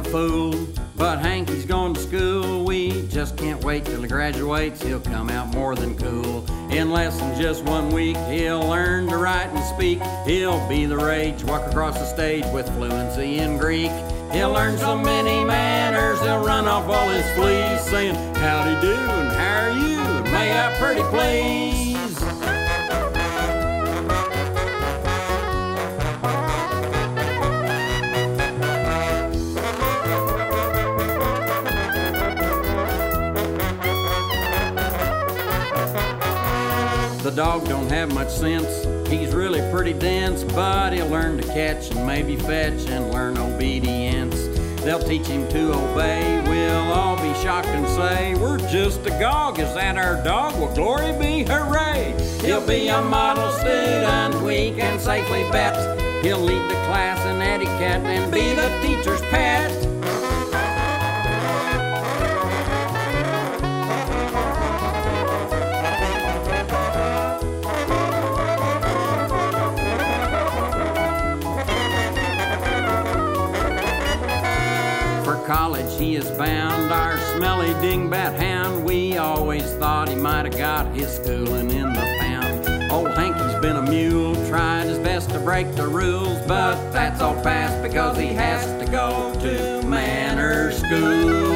fool, but Hankey's going to school. We just can't wait till he graduates. He'll come out more than cool. In less than just 1 week, he'll learn to write and speak. He'll be the rage, walk across the stage with fluency in Greek. He'll learn so many manners, he'll run off all his fleas, saying, howdy do and how are you, and may I pretty please. The dog don't have much sense, he's really pretty dense, but he'll learn to catch and maybe fetch and learn obedience. They'll teach him to obey, we'll all be shocked and say, we're just agog, is that our dog? Well, glory be, hooray! He'll be a model student, we can safely bet. He'll lead the class in etiquette and be the teacher's pet. College he is bound, our smelly dingbat hound. We always thought he might have got his schooling in the pound. Old Hankey's been a mule, tried his best to break the rules, but that's all past because he has to go to manor school.